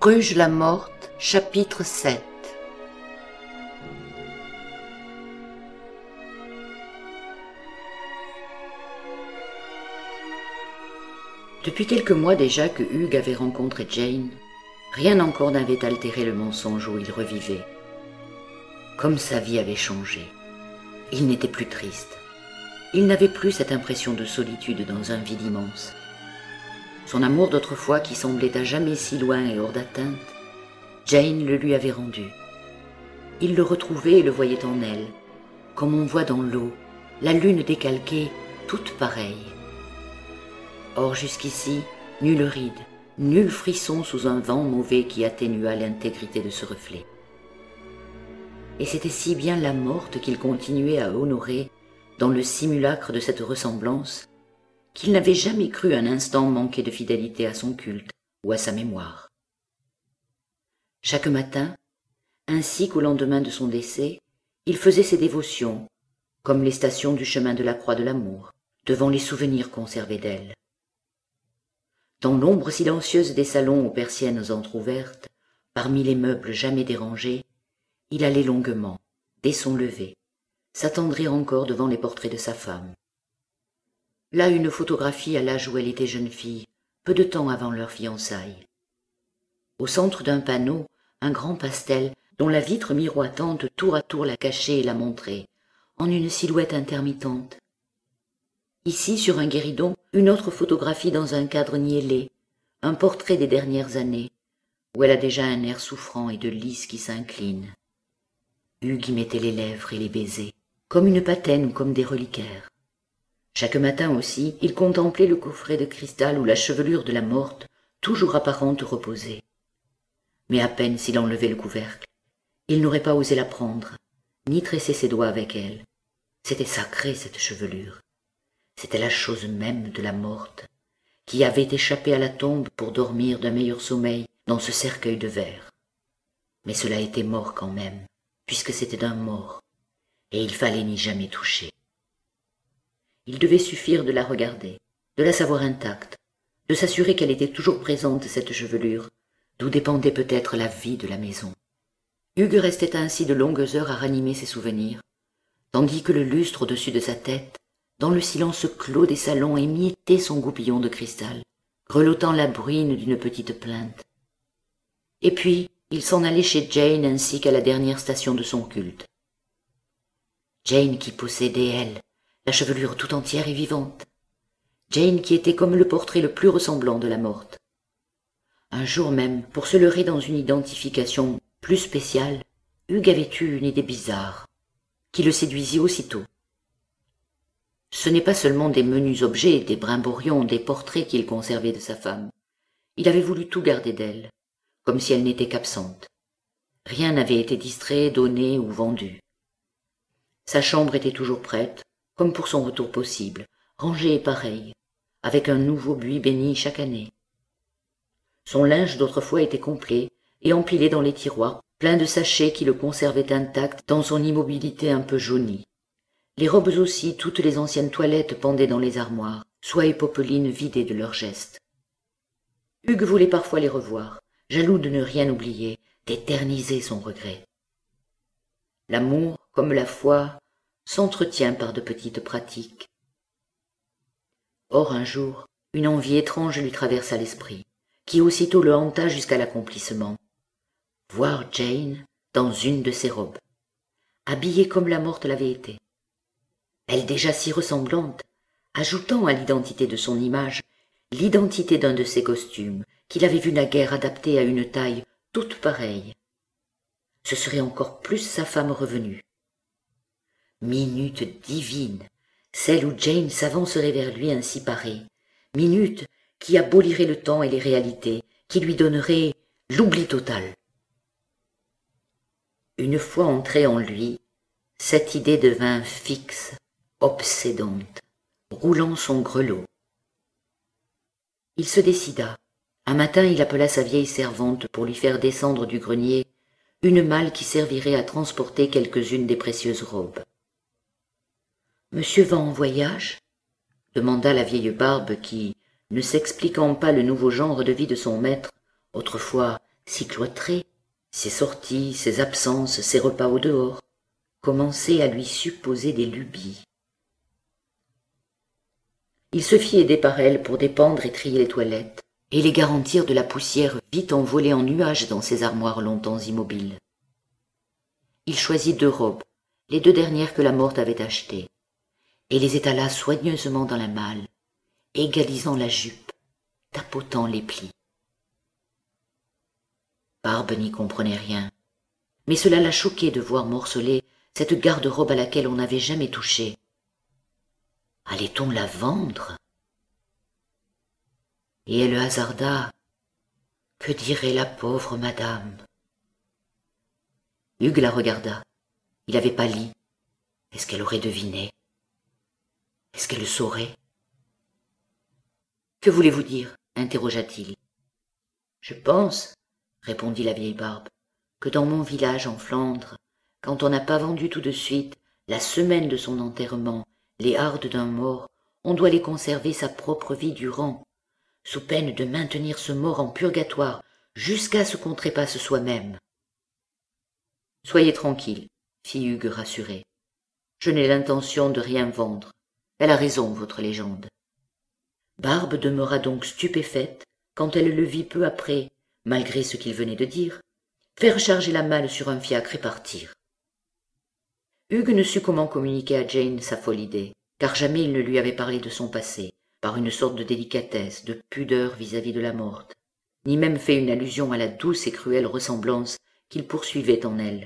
Bruges-la-Morte, chapitre 7. Depuis quelques mois déjà que Hugues avait rencontré Jane, rien encore n'avait altéré le mensonge où il revivait. Comme sa vie avait changé. Il n'était plus triste. Il n'avait plus cette impression de solitude dans un vide immense. Son amour d'autrefois, qui semblait à jamais si loin et hors d'atteinte, Jane le lui avait rendu. Il le retrouvait et le voyait en elle, comme on voit dans l'eau, la lune décalquée, toute pareille. Or jusqu'ici, nulle ride, nul frisson sous un vent mauvais qui atténua l'intégrité de ce reflet. Et c'était si bien la morte qu'il continuait à honorer dans le simulacre de cette ressemblance, qu'il n'avait jamais cru un instant manquer de fidélité à son culte ou à sa mémoire. Chaque matin, ainsi qu'au lendemain de son décès, il faisait ses dévotions, comme les stations du chemin de la croix de l'amour, devant les souvenirs conservés d'elle. Dans l'ombre silencieuse des salons aux persiennes entr'ouvertes, parmi les meubles jamais dérangés, il allait longuement, dès son lever, s'attendrir encore devant les portraits de sa femme. Là une photographie à l'âge où elle était jeune fille, peu de temps avant leur fiançailles. Au centre d'un panneau, un grand pastel dont la vitre miroitante tour à tour la cachait et la montrait, en une silhouette intermittente. Ici, sur un guéridon, une autre photographie dans un cadre niellé, un portrait des dernières années, où elle a déjà un air souffrant et de lys qui s'incline. Hugues y mettait les lèvres et les baisers, comme une patène ou comme des reliquaires. Chaque matin aussi, il contemplait le coffret de cristal où la chevelure de la morte, toujours apparente, reposait. Mais à peine s'il enlevait le couvercle, il n'aurait pas osé la prendre, ni tresser ses doigts avec elle. C'était sacré, cette chevelure. C'était la chose même de la morte, qui avait échappé à la tombe pour dormir d'un meilleur sommeil dans ce cercueil de verre. Mais cela était mort quand même, puisque c'était d'un mort, et il fallait n'y jamais toucher. Il devait suffire de la regarder, de la savoir intacte, de s'assurer qu'elle était toujours présente, cette chevelure, d'où dépendait peut-être la vie de la maison. Hugues restait ainsi de longues heures à ranimer ses souvenirs, tandis que le lustre au-dessus de sa tête, dans le silence clos des salons, émiettait son goupillon de cristal, grelottant la bruine d'une petite plainte. Et puis, il s'en allait chez Jane ainsi qu'à la dernière station de son culte. Jane qui possédait, elle, la chevelure tout entière et vivante. Jane qui était comme le portrait le plus ressemblant de la morte. Un jour même, pour se leurrer dans une identification plus spéciale, Hugues avait eu une idée bizarre, qui le séduisit aussitôt. Ce n'est pas seulement des menus objets, des brimborions, des portraits qu'il conservait de sa femme. Il avait voulu tout garder d'elle, comme si elle n'était qu'absente. Rien n'avait été distrait, donné ou vendu. Sa chambre était toujours prête, comme pour son retour possible, rangée et pareille, avec un nouveau buis béni chaque année. Son linge d'autrefois était complet et empilé dans les tiroirs, plein de sachets qui le conservaient intact dans son immobilité un peu jaunie. Les robes aussi, toutes les anciennes toilettes pendaient dans les armoires, soie et popeline vidées de leurs gestes. Hugues voulait parfois les revoir, jaloux de ne rien oublier, d'éterniser son regret. L'amour, comme la foi, s'entretient par de petites pratiques. Or un jour, une envie étrange lui traversa l'esprit, qui aussitôt le hanta jusqu'à l'accomplissement. Voir Jane dans une de ses robes, habillée comme la morte l'avait été. Elle déjà si ressemblante, ajoutant à l'identité de son image l'identité d'un de ses costumes, qu'il avait vu naguère adapté à une taille toute pareille. Ce serait encore plus sa femme revenue. Minute divine, celle où Jane s'avancerait vers lui ainsi parée, minute qui abolirait le temps et les réalités, qui lui donnerait l'oubli total. Une fois entrée en lui, cette idée devint fixe, obsédante, roulant son grelot. Il se décida. Un matin, il appela sa vieille servante pour lui faire descendre du grenier une malle qui servirait à transporter quelques-unes des précieuses robes. « Monsieur va en voyage ?» demanda la vieille barbe qui, ne s'expliquant pas le nouveau genre de vie de son maître, autrefois si cloîtré, ses sorties, ses absences, ses repas au dehors, commençaient à lui supposer des lubies. Il se fit aider par elle pour dépendre et trier les toilettes, et les garantir de la poussière vite envolée en nuages dans ses armoires longtemps immobiles. Il choisit 2 robes, les 2 dernières que la morte avait achetées, et les étala soigneusement dans la malle, égalisant la jupe, tapotant les plis. Barbe n'y comprenait rien, mais cela la choquait de voir morceler cette garde-robe à laquelle on n'avait jamais touché. Allait-on la vendre? Et elle hasarda: que dirait la pauvre madame? Hugues la regarda. Il avait pâli. Est-ce qu'elle aurait deviné? Est-ce qu'elle le saurait? Que voulez-vous dire? Interrogea-t-il. Je pense, répondit la vieille Barbe, que dans mon village en Flandre, quand on n'a pas vendu tout de suite, la semaine de son enterrement, les hardes d'un mort, on doit les conserver sa propre vie durant, sous peine de maintenir ce mort en purgatoire jusqu'à ce qu'on trépasse soi-même. Soyez tranquille, fit Hugues rassuré. Je n'ai l'intention de rien vendre. Elle a raison, votre légende. Barbe demeura donc stupéfaite quand elle le vit peu après, malgré ce qu'il venait de dire, faire charger la malle sur un fiacre et partir. Hugues ne sut comment communiquer à Jane sa folle idée, car jamais il ne lui avait parlé de son passé, par une sorte de délicatesse, de pudeur vis-à-vis de la morte, ni même fait une allusion à la douce et cruelle ressemblance qu'il poursuivait en elle.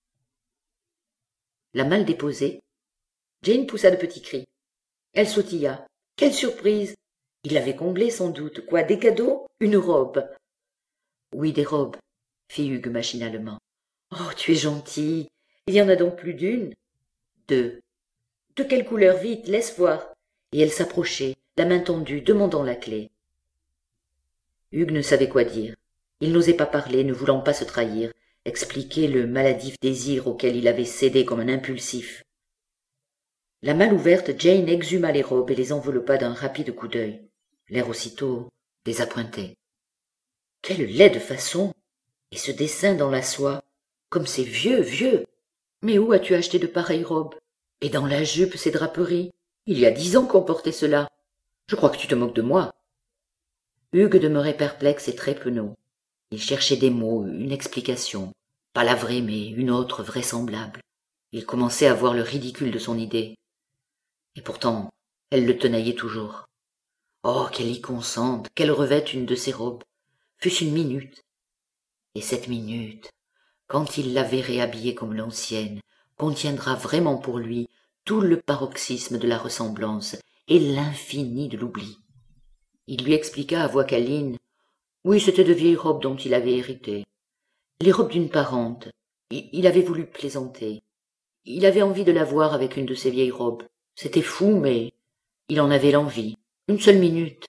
La malle déposée, Jane poussa de petits cris. Elle sautilla. Quelle surprise! Il l'avait comblée sans doute. Quoi, des cadeaux? Une robe? Oui, des robes, fit Hugues machinalement. Oh, tu es gentil. Il y en a donc plus d'une? 2. De quelle couleur? Vite, laisse voir. Et elle s'approchait, la main tendue, demandant la clé. Hugues ne savait quoi dire. Il n'osait pas parler, ne voulant pas se trahir, expliquer le maladif désir auquel il avait cédé comme un impulsif. La malle ouverte, Jane exhuma les robes et les enveloppa d'un rapide coup d'œil, l'air aussitôt désappointé. Quelle laide façon! Et ce dessin dans la soie, comme c'est vieux, vieux! Mais où as-tu acheté de pareilles robes? Et dans la jupe, ces draperies? Il y a 10 ans qu'on portait cela. Je crois que tu te moques de moi. Hugues demeurait perplexe et très penaud. Il cherchait des mots, une explication, pas la vraie, mais une autre vraisemblable. Il commençait à voir le ridicule de son idée. Et pourtant, elle le tenaillait toujours. Oh, qu'elle y consente, qu'elle revête une de ses robes, fût-ce une minute. Et cette minute, quand il la verrait habillée comme l'ancienne, contiendra vraiment pour lui tout le paroxysme de la ressemblance et l'infini de l'oubli. Il lui expliqua à voix câline. Oui, c'était de vieilles robes dont il avait hérité. Les robes d'une parente. Il avait voulu plaisanter. Il avait envie de la voir avec une de ses vieilles robes. C'était fou, mais il en avait l'envie. Une seule minute.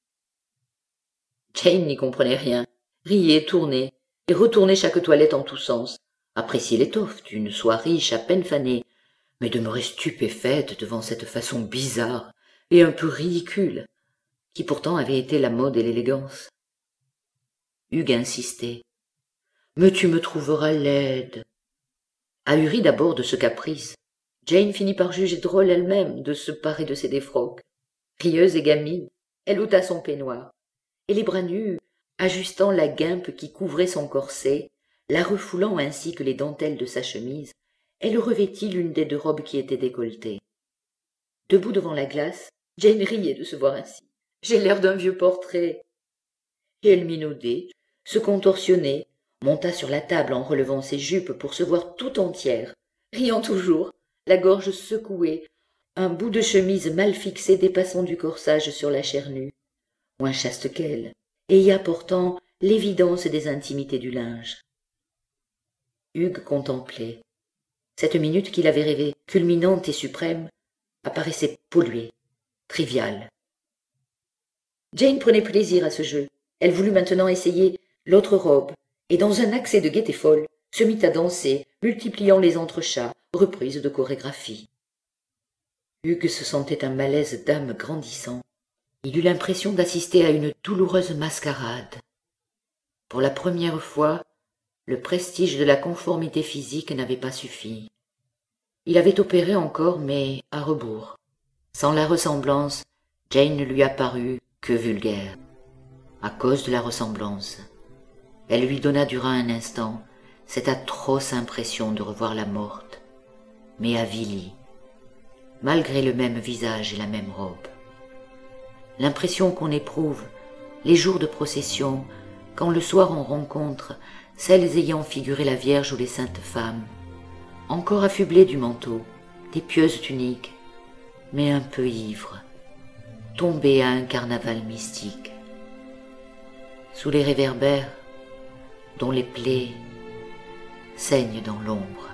Jane n'y comprenait rien, riait, tournait, et retournait chaque toilette en tous sens, appréciait l'étoffe d'une soie riche, à peine fanée, mais demeurait stupéfaite devant cette façon bizarre et un peu ridicule, qui pourtant avait été la mode et l'élégance. Hugues insistait. « Mais tu me trouveras laide. » Ahurie d'abord de ce caprice, Jane finit par juger drôle elle-même de se parer de ses défroques. Rieuse et gamine, elle ôta son peignoir, et les bras nus, ajustant la guimpe qui couvrait son corset, la refoulant ainsi que les dentelles de sa chemise, elle revêtit l'une des 2 robes qui étaient décolletées. Debout devant la glace, Jane riait de se voir ainsi. « J'ai l'air d'un vieux portrait. » Et elle minaudait, se contorsionnait, monta sur la table en relevant ses jupes pour se voir tout entière, riant toujours, la gorge secouée, un bout de chemise mal fixé dépassant du corsage sur la chair nue, moins chaste qu'elle, et y apportant l'évidence des intimités du linge. Hugues contemplait. Cette minute qu'il avait rêvée, culminante et suprême, apparaissait polluée, triviale. Jane prenait plaisir à ce jeu. Elle voulut maintenant essayer l'autre robe, et dans un accès de gaieté folle, se mit à danser, multipliant les entrechats, reprises de chorégraphie. Hugues se sentait un malaise d'âme grandissant. Il eut l'impression d'assister à une douloureuse mascarade. Pour la première fois, le prestige de la conformité physique n'avait pas suffi. Il avait opéré encore, mais à rebours. Sans la ressemblance, Jane ne lui apparut que vulgaire. À cause de la ressemblance, elle lui donna durant un instant cette atroce impression de revoir la morte, mais avilie, malgré le même visage et la même robe. L'impression qu'on éprouve les jours de procession, quand le soir on rencontre celles ayant figuré la Vierge ou les saintes femmes, encore affublées du manteau, des pieuses tuniques, mais un peu ivres, tombées à un carnaval mystique. Sous les réverbères, dont les plaies saignent dans l'ombre.